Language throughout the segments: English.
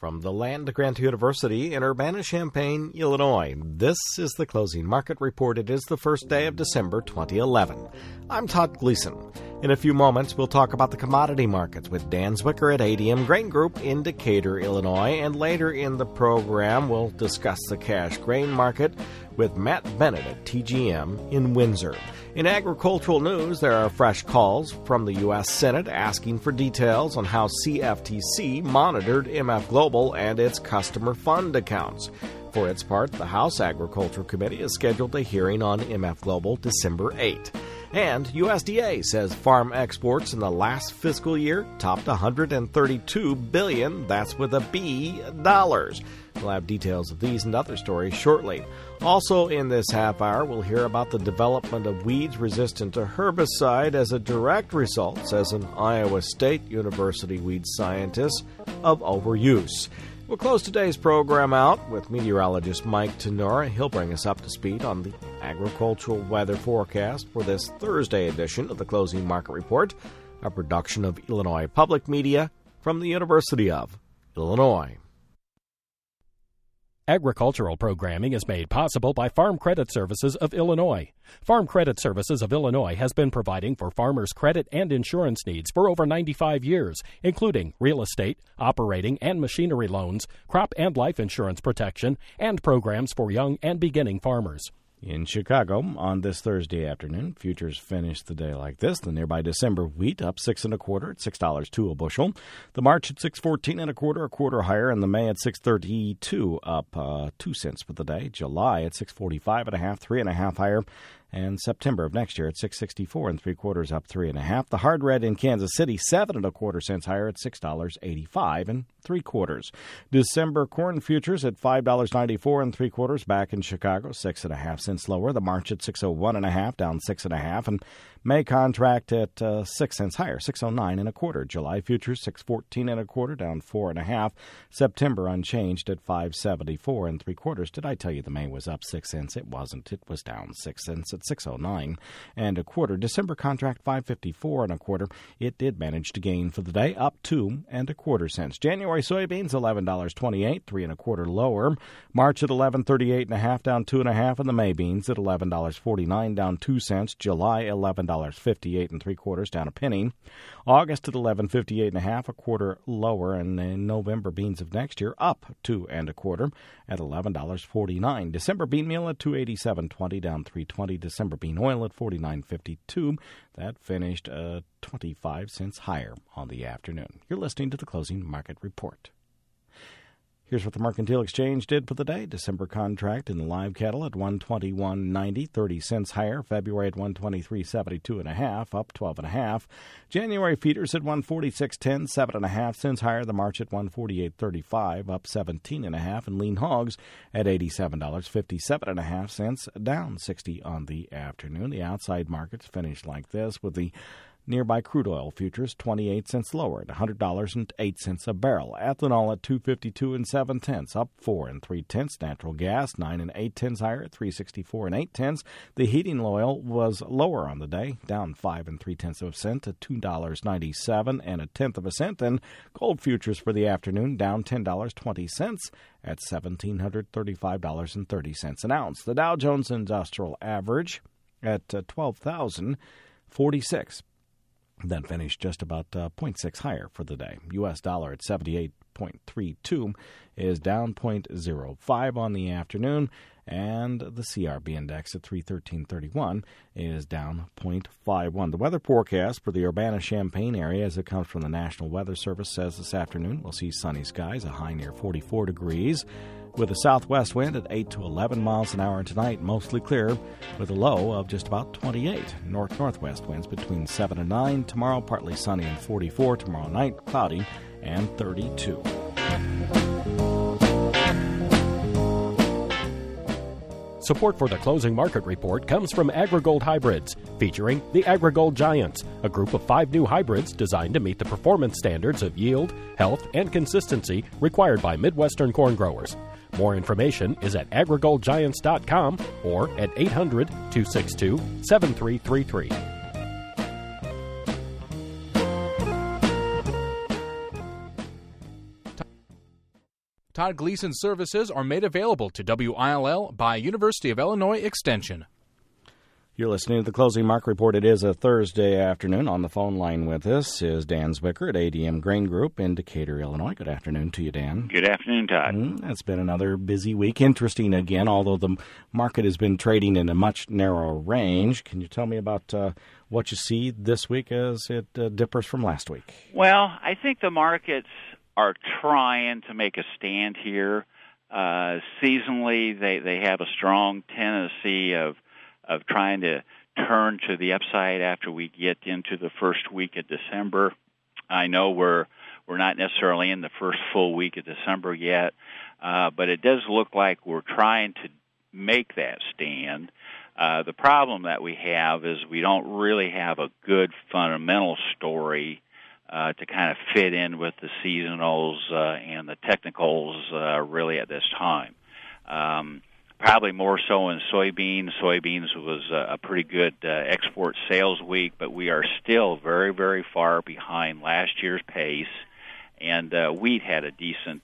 from the land-grant University in Urbana-Champaign, Illinois. This is the Closing Market Report. It is the first day of December 2011. I'm Todd Gleason. In a few moments, we'll talk about the commodity markets with Dan Zwicker at ADM Grain Group in Decatur, Illinois. And later in the program, we'll discuss the cash grain market with Matt Bennett at TGM in Windsor. In agricultural news, there are fresh calls from the U.S. Senate asking for details on how CFTC monitored MF Global and its customer fund accounts. For its part, the House Agriculture Committee has scheduled a hearing on MF Global December 8. And USDA says farm exports in the last fiscal year topped $132 billion, that's with a B, dollars. We'll have details of these and other stories shortly. Also in this half hour, we'll hear about the development of weeds resistant to herbicide as a direct result, says an Iowa State University weed scientist, of overuse. We'll close today's program out with meteorologist Mike Tenora. He'll bring us up to speed on the agricultural weather forecast for this Thursday edition of the Closing Market Report, a production of Illinois Public Media from the University of Illinois. Agricultural programming is made possible by Farm Credit Services of Illinois. Farm Credit Services of Illinois has been providing for farmers' credit and insurance needs for over 95 years, including real estate, operating and machinery loans, crop and life insurance protection, and programs for young and beginning farmers. In Chicago, on this Thursday afternoon, futures finished the day like this. The nearby December wheat up 6 1/4 at $6.02 a bushel. The March at 6.14 1/4, a quarter higher, and the May at 6.32 up 2 cents for the day. July at 6.45 1/2, 3 1/2 higher. And September of next year at 6.64 3/4, up 3 1/2. The hard red in Kansas City 7 1/4 cents higher at $6.85 3/4. December corn futures at $5.94 3/4, back in Chicago 6 1/2 cents lower. The March at 6.01 1/2, down 6 1/2, and May contract at 6 cents higher, 6.09 1/4. July futures 6.14 1/4, down 4 1/2. September unchanged at 5.74 3/4. Did I tell you the May was up 6 cents? It wasn't. It was down 6 cents at 6.09 1/4. December contract 5.54 1/4. It did manage to gain for the day, up 2 1/4 cents. January soybeans $11.28, 3 1/4 lower. March at 11.38 1/2, down 2 1/2, and the May beans at $11.49, down 2 cents. July $11.58 3/4, down a penny. August at 11.58 1/2, a quarter lower, and in November beans of next year up 2 1/4 at $11.49. December bean meal at $2.8720, down 3.20. December bean oil at $49.52. That finished 25 cents higher on the afternoon. You're listening to the Closing Market Report. Here's what the Mercantile Exchange did for the day. December contract in the live cattle at $121.90, 30 cents higher. February at $123.72 1/2, up 12 1/2. January feeders at $146.10, 7 1/2 cents higher. The March at $148.35, up 17 1/2. And lean hogs at $87.57 1/2, down 60 on the afternoon. The outside markets finished like this, with the nearby crude oil futures 28 cents lower at $100.08 a barrel. Ethanol at $2.52 7/10, up 4 3/10. Natural gas 9 8/10 higher at $3.64 8/10. The heating oil was lower on the day, down 5 3/10 of a cent at $2.97 1/10. And gold futures for the afternoon down $10.20 at $1,735.30 an ounce. The Dow Jones Industrial Average at 12,046. That finished just about 0.6 higher for the day. U.S. dollar at 78.32 is down 0.05 on the afternoon, and the CRB index at 313.31 is down 0.51. The weather forecast for the Urbana-Champaign area, as it comes from the National Weather Service, says this afternoon we'll see sunny skies, a high near 44 degrees, with a southwest wind at 8 to 11 miles an hour. Tonight, mostly clear, with a low of just about 28. North-northwest winds between 7 and 9. Tomorrow, partly sunny and 44. Tomorrow night, cloudy and 32. Support for the Closing Market Report comes from AgriGold Hybrids, featuring the AgriGold Giants, a group of 5 new hybrids designed to meet the performance standards of yield, health, and consistency required by Midwestern corn growers. More information is at agrigoldgiants.com or at 800-262-7333. Todd Gleason services are made available to WILL by University of Illinois Extension. You're listening to the Closing Market Report. It is a Thursday afternoon. On the phone line with us is Dan Zwicker at ADM Grain Group in Decatur, Illinois. Good afternoon to you, Dan. Good afternoon, Todd. It's been another busy week. Interesting again, although the market has been trading in a much narrower range. Can you tell me about what you see this week as it differs from last week? Well, I think the markets are trying to make a stand here. Seasonally, they have a strong tendency of trying to turn to the upside after we get into the first week of December. I know we're not necessarily in the first full week of December yet, but it does look like we're trying to make that stand. The problem that we have is we don't really have a good fundamental story to kind of fit in with the seasonals and the technicals really at this time. Probably more so in soybeans. Soybeans was a pretty good export sales week, but we are still very, very far behind last year's pace. And wheat had a decent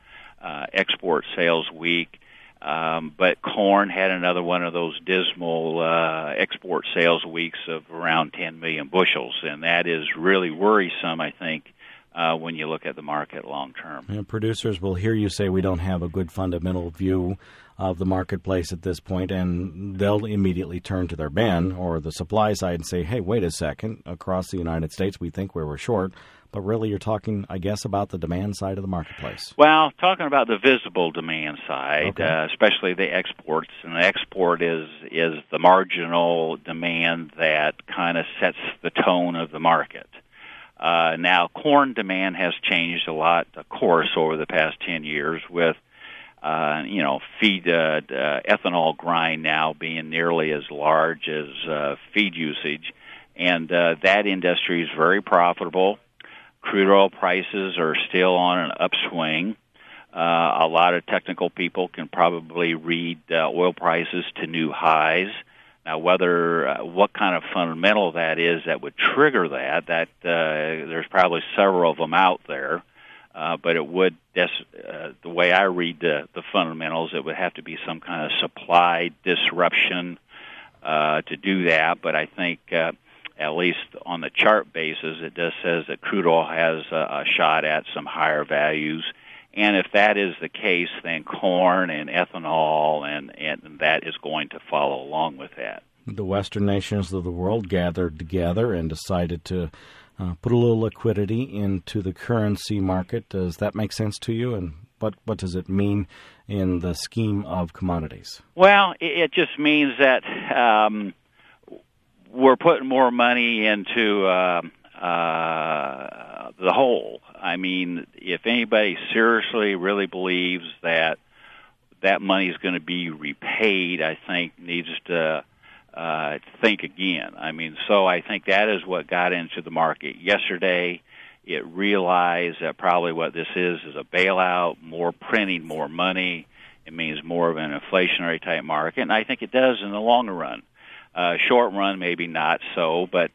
export sales week, but corn had another one of those dismal export sales weeks of around 10 million bushels, and that is really worrisome, I think, when you look at the market long term. And producers will hear you say we don't have a good fundamental view of the marketplace at this point, and they'll immediately turn to their ban or the supply side and say, hey, wait a second, across the United States we think we were short, but really you're talking, I guess, about the demand side of the marketplace. Well, talking about the visible demand side, okay. Especially the exports, and the export is the marginal demand that kind of sets the tone of the market. Now, corn demand has changed a lot, of course, over the past 10 years with, feed ethanol grind now being nearly as large as feed usage. And that industry is very profitable. Crude oil prices are still on an upswing. A lot of technical people can probably read oil prices to new highs. Now, what kind of fundamental that is that would trigger that there's probably several of them out there, but it would, the way I read the fundamentals, it would have to be some kind of supply disruption to do that. But I think, at least on the chart basis, it just says that crude oil has a shot at some higher values. And if that is the case, then corn and ethanol and that is going to follow along with that. The Western nations of the world gathered together and decided to put a little liquidity into the currency market. Does that make sense to you? And what does it mean in the scheme of commodities? Well, it just means that we're putting more money into the whole. I mean, if anybody seriously really believes that money is going to be repaid, I think needs to think again. I mean, so I think that is what got into the market yesterday. It realized that probably what this is a bailout, more printing, more money. It means more of an inflationary type market, and I think it does in the longer run. Short run, maybe not so, but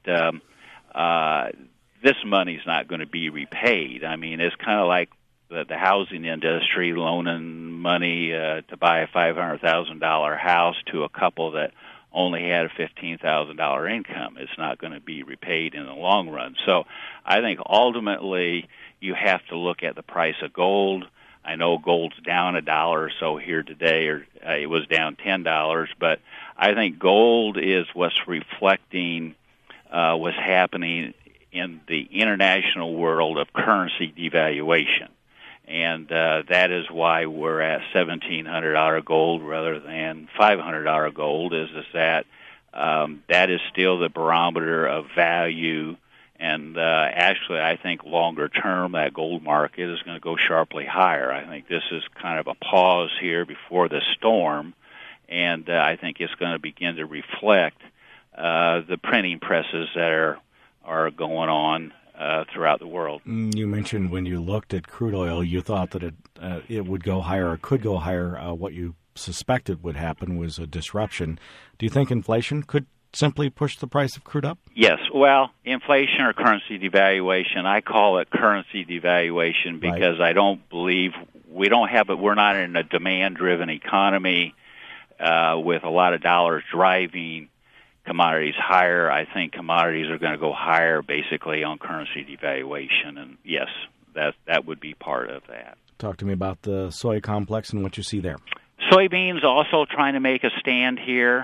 this money's not going to be repaid. I mean, it's kind of like the housing industry loaning money to buy a $500,000 house to a couple that only had a $15,000 income. It's not going to be repaid in the long run. So I think ultimately you have to look at the price of gold. I know gold's down $1 or so here today, or it was down $10, but I think gold is what's reflecting what's happening in the international world of currency devaluation. And that is why we're at $1,700 gold rather than $500 gold, is that that is still the barometer of value. And actually, I think longer term, that gold market is going to go sharply higher. I think this is kind of a pause here before the storm, and I think it's going to begin to reflect the printing presses that are going on throughout the world. You mentioned when you looked at crude oil, you thought that it would go higher or could go higher. What you suspected would happen was a disruption. Do you think inflation could simply push the price of crude up? Yes. Well, inflation or currency devaluation, I call it currency devaluation because I don't believe we're not in a demand-driven economy with a lot of dollars driving commodities higher. I think commodities are going to go higher basically on currency devaluation, and yes, that would be part of that. Talk to me about the soy complex and what you see there. Soybeans also trying to make a stand here.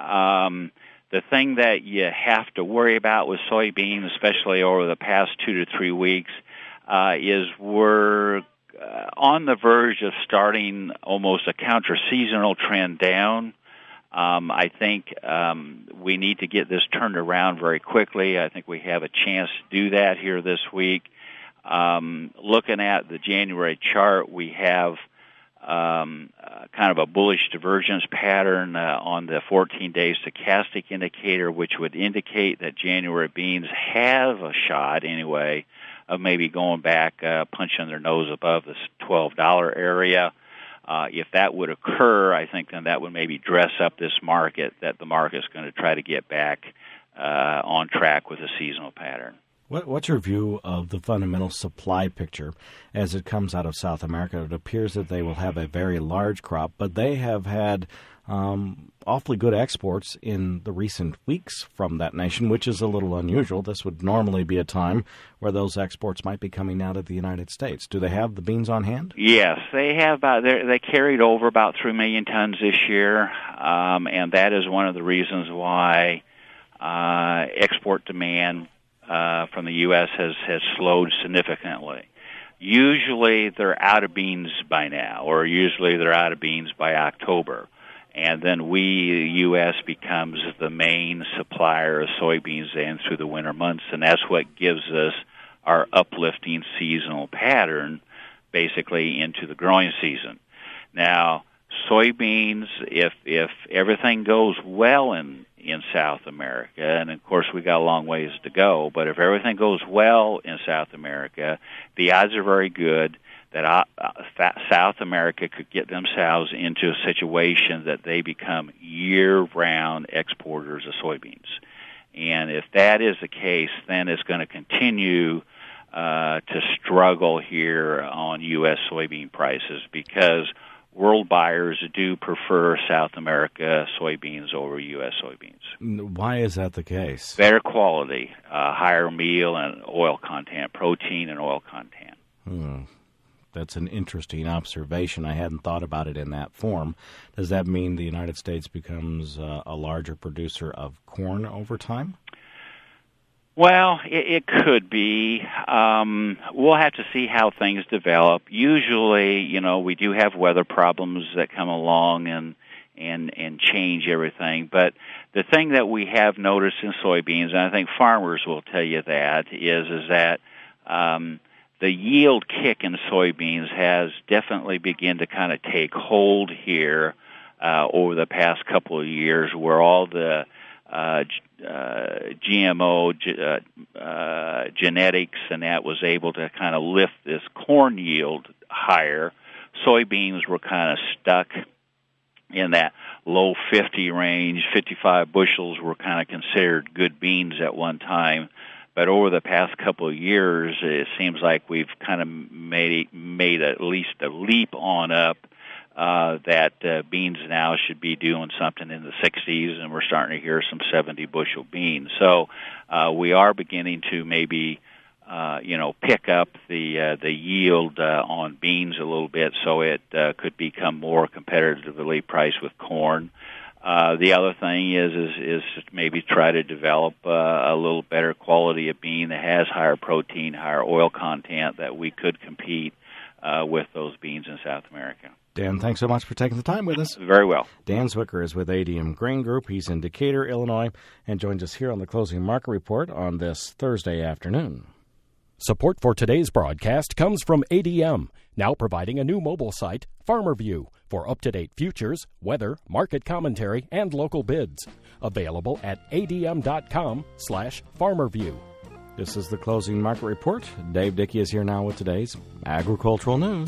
The thing that you have to worry about with soybeans, especially over the past 2 to 3 weeks, is we're on the verge of starting almost a counter-seasonal trend down. I think we need to get this turned around very quickly. I think we have a chance to do that here this week. Looking at the January chart, we have kind of a bullish divergence pattern on the 14-day stochastic indicator, which would indicate that January beans have a shot, anyway, of maybe going back, punching their nose above this $12 area. If that would occur, I think then that would maybe dress up this market, that the market's going to try to get back on track with a seasonal pattern. What's your view of the fundamental supply picture as it comes out of South America? It appears that they will have a very large crop, but they have had awfully good exports in the recent weeks from that nation, which is a little unusual. This would normally be a time where those exports might be coming out of the United States. Do they have the beans on hand? Yes, they have. They carried over about 3 million tons this year, and that is one of the reasons why export demand from the U.S. has slowed significantly. Usually they're out of beans by now, or usually they're out of beans by October. And then the U.S. becomes the main supplier of soybeans in through the winter months, and that's what gives us our uplifting seasonal pattern basically into the growing season. Now, soybeans, if everything goes well in South America, and of course we got a long ways to go, but if everything goes well in South America, the odds are very good that South America could get themselves into a situation that they become year-round exporters of soybeans. And if that is the case, then it's going to continue to struggle here on U.S. soybean prices, because world buyers do prefer South America soybeans over U.S. soybeans. Why is that the case? Better quality, higher meal and oil content, protein and oil content. That's an interesting observation. I hadn't thought about it in that form. Does that mean the United States becomes a larger producer of corn over time? Well, it could be. We'll have to see how things develop. Usually, we do have weather problems that come along and change everything. But the thing that we have noticed in soybeans, and I think farmers will tell you that, is that the yield kick in soybeans has definitely begun to kind of take hold here over the past couple of years, where all the GMO genetics and that was able to kind of lift this corn yield higher. Soybeans were kind of stuck in that low 50 range. 55 bushels were kind of considered good beans at one time. But over the past couple of years, it seems like we've kind of made at least a leap on up that beans now should be doing something in the 60s, and we're starting to hear some 70-bushel beans. So we are beginning to maybe, pick up the yield on beans a little bit, so it could become more competitively priced with corn. The other thing is maybe try to develop a little better quality of bean that has higher protein, higher oil content, that we could compete with those beans in South America. Dan, thanks so much for taking the time with us. Very well. Dan Zwicker is with ADM Grain Group. He's in Decatur, Illinois, and joins us here on the Closing Market Report on this Thursday afternoon. Support for today's broadcast comes from ADM, now providing a new mobile site, FarmerView, for up-to-date futures, weather, market commentary, and local bids. Available at adm.com/FarmerView. This is the Closing Market Report. Dave Dickey is here now with today's agricultural news.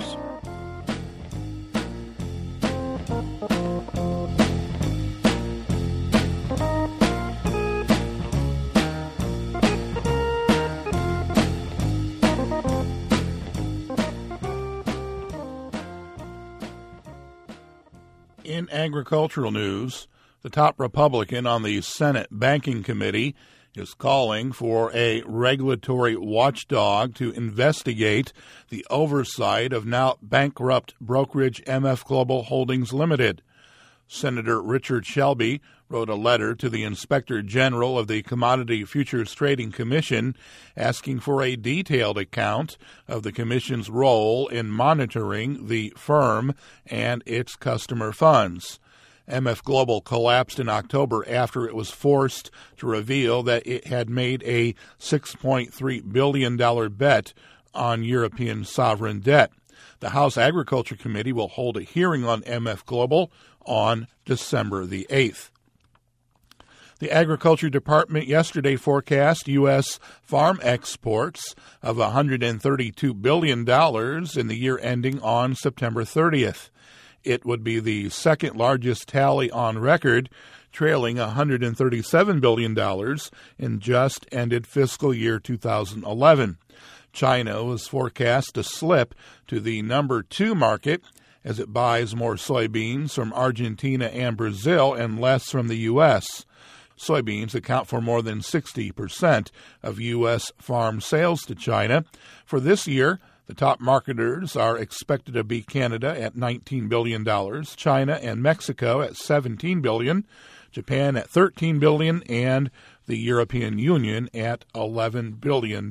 In agricultural news, the top Republican on the Senate Banking Committee is calling for a regulatory watchdog to investigate the oversight of now bankrupt brokerage MF Global Holdings Limited. Senator Richard Shelby wrote a letter to the Inspector General of the Commodity Futures Trading Commission asking for a detailed account of the Commission's role in monitoring the firm and its customer funds. MF Global collapsed in October after it was forced to reveal that it had made a $6.3 billion bet on European sovereign debt. The House Agriculture Committee will hold a hearing on MF Global on December the 8th. The Agriculture Department yesterday forecast U.S. farm exports of $132 billion in the year ending on September 30th. It would be the second largest tally on record, trailing $137 billion in just ended fiscal year 2011. China was forecast to slip to the number 2 market as it buys more soybeans from Argentina and Brazil and less from the U.S. Soybeans account for more than 60% of U.S. farm sales to China. For this year, the top marketers are expected to be Canada at $19 billion, China and Mexico at $17 billion, Japan at $13 billion, and the European Union at $11 billion.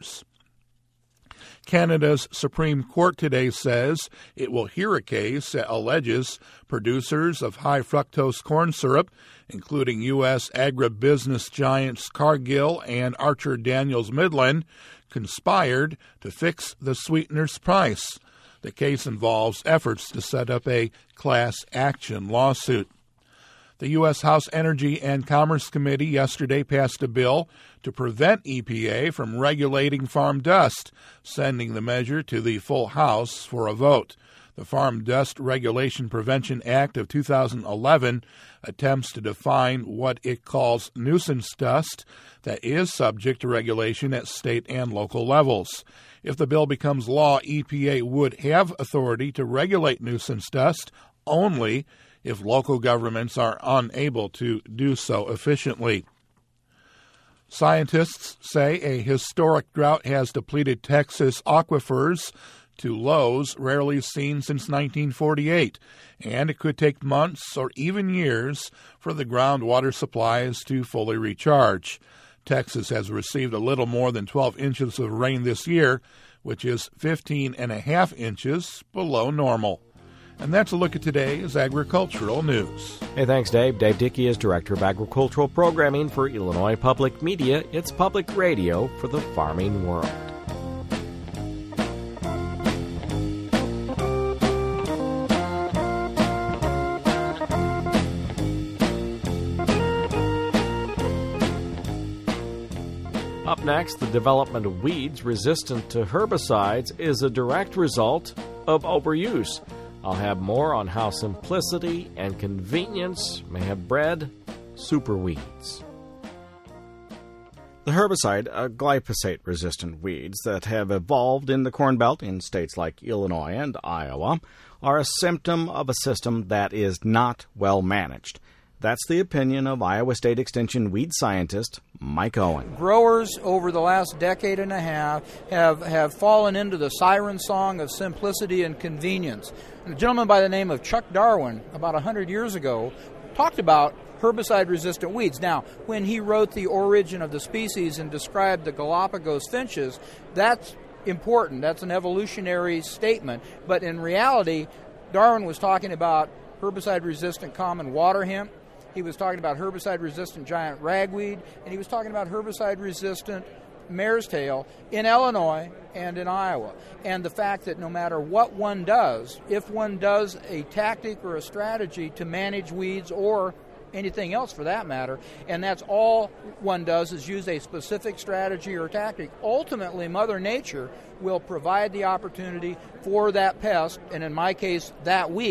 Canada's Supreme Court today says it will hear a case that alleges producers of high fructose corn syrup, including U.S. agribusiness giants Cargill and Archer Daniels Midland, conspired to fix the sweetener's price. The case involves efforts to set up a class action lawsuit. The U.S. House Energy and Commerce Committee yesterday passed a bill to prevent EPA from regulating farm dust, sending the measure to the full House for a vote. The Farm Dust Regulation Prevention Act of 2011 attempts to define what it calls nuisance dust that is subject to regulation at state and local levels. If the bill becomes law, EPA would have authority to regulate nuisance dust only if local governments are unable to do so efficiently. Scientists say a historic drought has depleted Texas aquifers to lows rarely seen since 1948, and it could take months or even years for the groundwater supplies to fully recharge. Texas has received a little more than 12 inches of rain this year, which is 15.5 inches below normal. And that's a look at today's agricultural news. Hey, thanks, Dave. Dave Dickey is Director of Agricultural Programming for Illinois Public Media. It's public radio for the farming world. Up next, the development of weeds resistant to herbicides is a direct result of overuse. I'll have more on how simplicity and convenience may have bred superweeds. The herbicide, glyphosate-resistant weeds that have evolved in the Corn Belt in states like Illinois and Iowa are a symptom of a system that is not well managed. That's the opinion of Iowa State Extension weed scientist Mike Owen. Growers over the last decade and a half have fallen into the siren song of simplicity and convenience. And a gentleman by the name of Chuck Darwin, about 100 years ago, talked about herbicide-resistant weeds. Now, when he wrote The Origin of the Species and described the Galapagos finches, that's important. That's an evolutionary statement. But in reality, Darwin was talking about herbicide-resistant common water hemp. He was talking about herbicide-resistant giant ragweed, and he was talking about herbicide-resistant mare's tail in Illinois and in Iowa. And the fact that no matter what one does, if one does a tactic or a strategy to manage weeds or anything else for that matter, and that's all one does is use a specific strategy or tactic, ultimately Mother Nature will provide the opportunity for that pest, and in my case, that weed,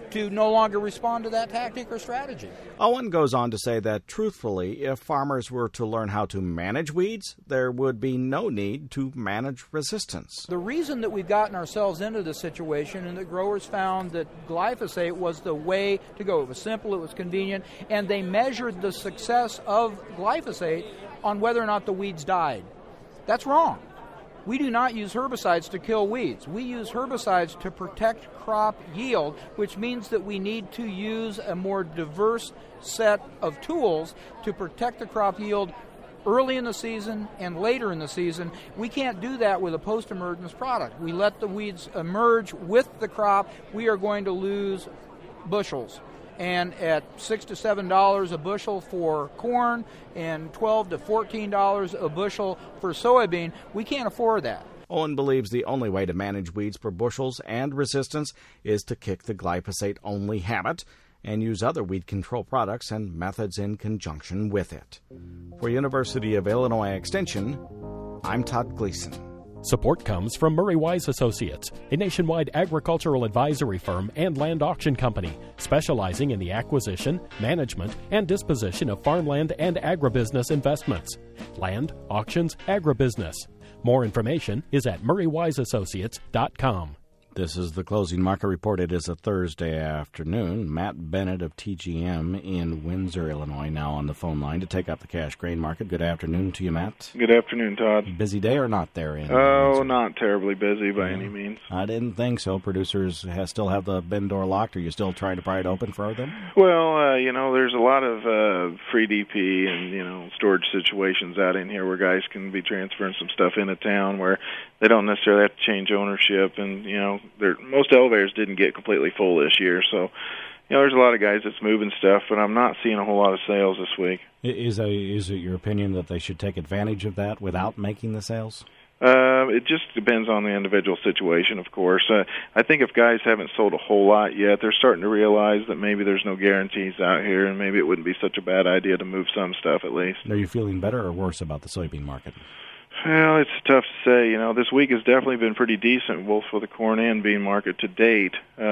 to no longer respond to that tactic or strategy. Owen goes on to say that, truthfully, if farmers were to learn how to manage weeds, there would be no need to manage resistance. The reason that we've gotten ourselves into this situation and that growers found that glyphosate was the way to go. It was simple, it was convenient, and they measured the success of glyphosate on whether or not the weeds died. That's wrong. We do not use herbicides to kill weeds. We use herbicides to protect crop yield, which means that we need to use a more diverse set of tools to protect the crop yield early in the season and later in the season. We can't do that with a post-emergence product. We let the weeds emerge with the crop, we are going to lose bushels. And at $6 to $7 a bushel for corn and $12 to $14 a bushel for soybean, we can't afford that. Owen believes the only way to manage weeds per bushels and resistance is to kick the glyphosate-only habit and use other weed control products and methods in conjunction with it. For University of Illinois Extension, I'm Todd Gleason. Support comes from Murray Wise Associates, a nationwide agricultural advisory firm and land auction company specializing in the acquisition, management, and disposition of farmland and agribusiness investments. Land, auctions, agribusiness. More information is at murraywiseassociates.com. This is the Closing Market Report. It is a Thursday afternoon. Matt Bennett of TGM in Windsor, Illinois, now on the phone line to take up the cash grain market. Good afternoon to you, Matt. Good afternoon, Todd. Busy day or not there in Oh, Windsor? not terribly busy by any means. I didn't think so. Producers still have the bin door locked. Are you still trying to pry it open for them? Well, there's a lot of free DP and, storage situations out in here where guys can be transferring some stuff into town where they don't necessarily have to change ownership. And, most elevators didn't get completely full this year. So, there's a lot of guys that's moving stuff, but I'm not seeing a whole lot of sales this week. Is it your opinion that they should take advantage of that without making the sales? It just depends on the individual situation, of course. I think if guys haven't sold a whole lot yet, they're starting to realize that maybe there's no guarantees out here, and maybe it wouldn't be such a bad idea to move some stuff at least. Are you feeling better or worse about the soybean market? Well, it's tough to say. This week has definitely been pretty decent, both for the corn and bean market to date.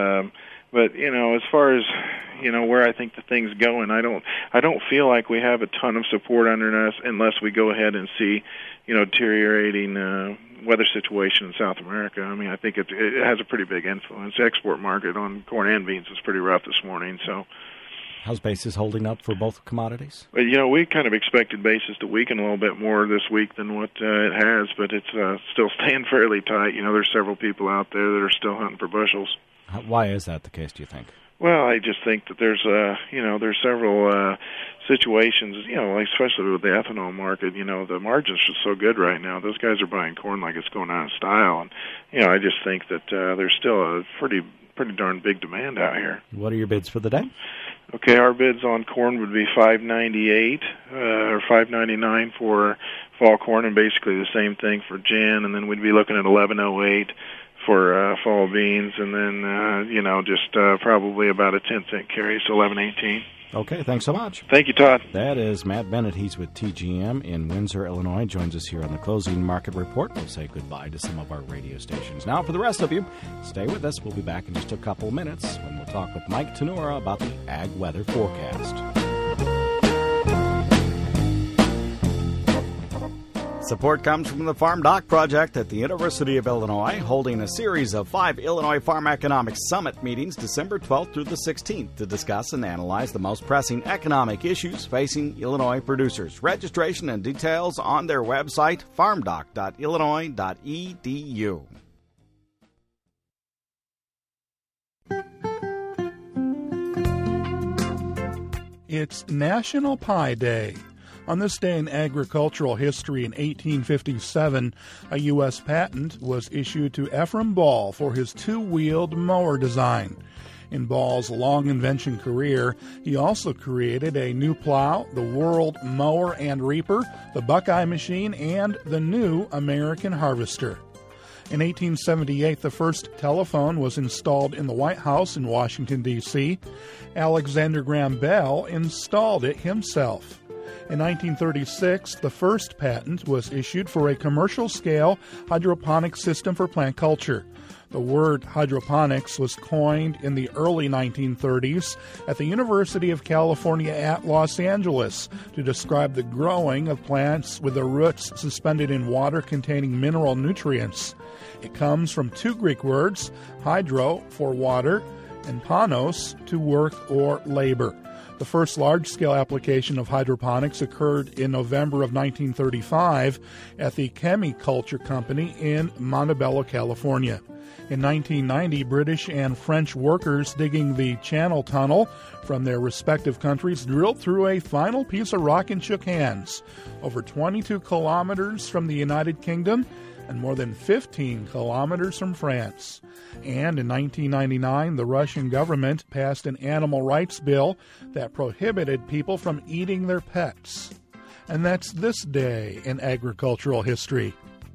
But as far as where I think the thing's going, I don't feel like we have a ton of support under us unless we go ahead and see deteriorating weather situation in South America. I mean, I think it has a pretty big influence. The export market on corn and beans is pretty rough this morning. So, how's basis holding up for both commodities? Well, we kind of expected basis to weaken a little bit more this week than what it has, but it's still staying fairly tight. There's several people out there that are still hunting for bushels. Why is that the case, do you think? Well, I just think that there's several situations, like especially with the ethanol market, the margins are so good right now. Those guys are buying corn like it's going out of style. And, I just think that there's still a pretty darn big demand out here. What are your bids for the day? Okay, our bids on corn would be $5.98 or $5.99 for fall corn, and basically the same thing for gin, and then we'd be looking at $11.08 for fall beans, and then, just probably about a 10-cent carry, so $11.18. Okay, thanks so much. Thank you, Todd. That is Matt Bennett. He's with TGM in Windsor, Illinois. Joins us here on the Closing Market Report. We'll say goodbye to some of our radio stations. Now, for the rest of you, stay with us. We'll be back in just a couple minutes when we'll talk with Mike Tenora about the ag weather forecast. Support comes from the Farm Doc Project at the University of Illinois, holding a series of 5 Illinois Farm Economics Summit meetings December 12th through the 16th to discuss and analyze the most pressing economic issues facing Illinois producers. Registration and details on their website, farmdoc.illinois.edu. It's National Pie Day. On this day in agricultural history in 1857, a U.S. patent was issued to Ephraim Ball for his two-wheeled mower design. In Ball's long invention career, he also created a new plow, the World Mower and Reaper, the Buckeye machine, and the new American Harvester. In 1878, the first telephone was installed in the White House in Washington, D.C. Alexander Graham Bell installed it himself. In 1936, the first patent was issued for a commercial-scale hydroponic system for plant culture. The word hydroponics was coined in the early 1930s at the University of California at Los Angeles to describe the growing of plants with their roots suspended in water containing mineral nutrients. It comes from two Greek words, hydro for water and panos to work or labor. The first large-scale application of hydroponics occurred in November of 1935 at the Chemiculture Company in Montebello, California. In 1990, British and French workers digging the Channel Tunnel from their respective countries drilled through a final piece of rock and shook hands. Over 22 kilometers from the United Kingdom and more than 15 kilometers from France. And in 1999, the Russian government passed an animal rights bill that prohibited people from eating their pets. And that's this day in agricultural history.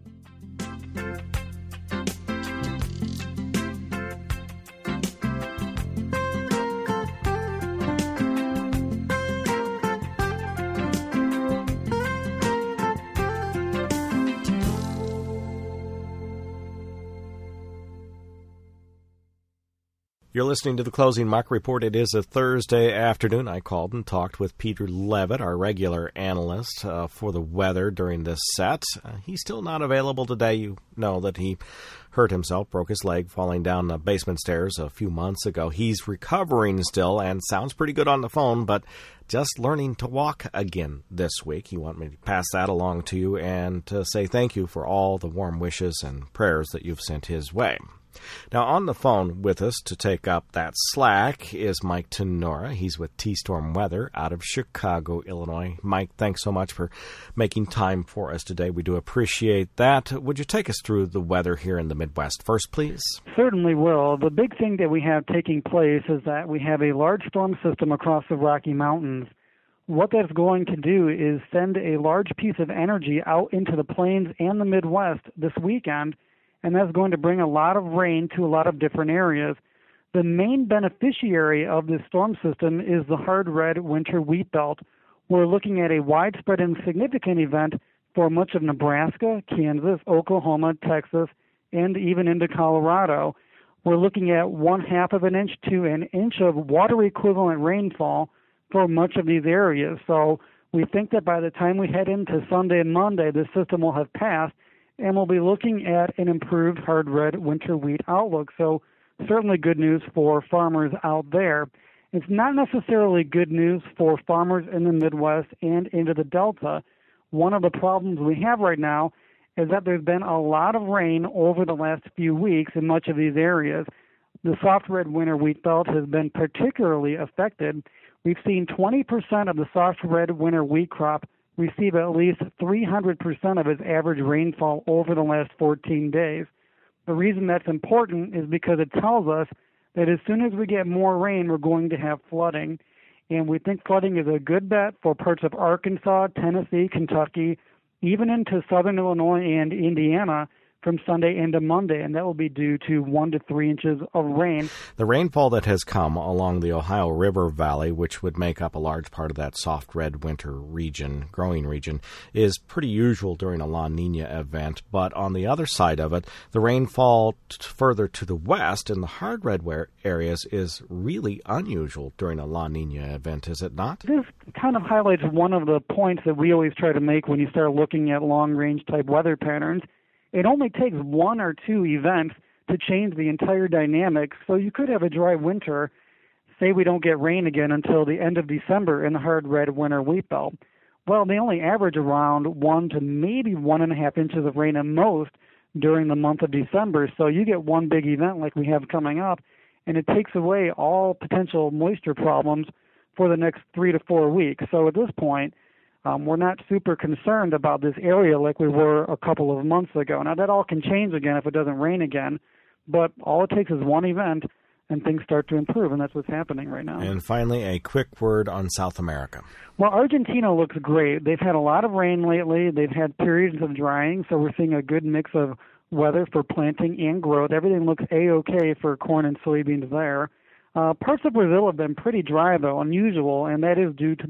You're listening to the Closing Mock Report. It is a Thursday afternoon. I called and talked with Peter Levitt, our regular analyst for the weather during this set. He's still not available today. You know that he hurt himself, broke his leg falling down the basement stairs a few months ago. He's recovering still and sounds pretty good on the phone, but just learning to walk again this week. You want me to pass that along to you and to say thank you for all the warm wishes and prayers that you've sent his way. Now, on the phone with us to take up that slack is Mike Tenora. He's with T-Storm Weather out of Chicago, Illinois. Mike, thanks so much for making time for us today. We do appreciate that. Would you take us through the weather here in the Midwest first, please? Certainly will. The big thing that we have taking place is that we have a large storm system across the Rocky Mountains. What that's going to do is send a large piece of energy out into the plains and the Midwest this weekend, and that's going to bring a lot of rain to a lot of different areas. The main beneficiary of this storm system is the hard red winter wheat belt. We're looking at a widespread and significant event for much of Nebraska, Kansas, Oklahoma, Texas, and even into Colorado. We're looking at 1/2 of an inch to an inch of water equivalent rainfall for much of these areas. So we think that by the time we head into Sunday and Monday, this system will have passed, and we'll be looking at an improved hard red winter wheat outlook. So certainly good news for farmers out there. It's not necessarily good news for farmers in the Midwest and into the Delta. One of the problems we have right now is that there's been a lot of rain over the last few weeks in much of these areas. The soft red winter wheat belt has been particularly affected. We've seen 20% of the soft red winter wheat crop receive at least 300% of its average rainfall over the last 14 days. The reason that's important is because it tells us that as soon as we get more rain, we're going to have flooding. And we think flooding is a good bet for parts of Arkansas, Tennessee, Kentucky, even into southern Illinois and Indiana from Sunday into Monday, and that will be due to 1 to 3 inches of rain. The rainfall that has come along the Ohio River Valley, which would make up a large part of that soft red winter region, growing region, is pretty usual during a La Nina event. But on the other side of it, the rainfall further to the west in the hard red areas is really unusual during a La Nina event, is it not? This kind of highlights one of the points that we always try to make when you start looking at long-range type weather patterns. It only takes 1 or 2 events to change the entire dynamic. So you could have a dry winter, say we don't get rain again until the end of December in the hard red winter wheat belt. Well, they only average around 1 to maybe 1.5 inches of rain at most during the month of December. So you get one big event like we have coming up, and it takes away all potential moisture problems for the next 3 to 4 weeks. So at this point, we're not super concerned about this area like we were a couple of months ago. Now, that all can change again if it doesn't rain again, but all it takes is one event and things start to improve, and that's what's happening right now. And finally, a quick word on South America. Well, Argentina looks great. They've had a lot of rain lately. They've had periods of drying, so we're seeing a good mix of weather for planting and growth. Everything looks A-OK for corn and soybeans there. Parts of Brazil have been pretty dry, though, unusual, and that is due to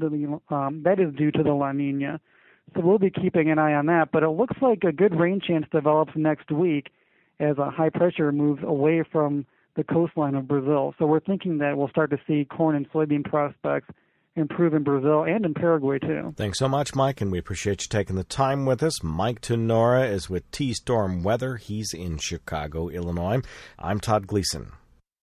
the La Nina. So we'll be keeping an eye on that. But it looks like a good rain chance develops next week, as a high pressure moves away from the coastline of Brazil. So we're thinking that we'll start to see corn and soybean prospects improve in Brazil and in Paraguay, too. Thanks so much, Mike, and we appreciate you taking the time with us. Mike Tenora is with T-Storm Weather. He's in Chicago, Illinois. I'm Todd Gleason.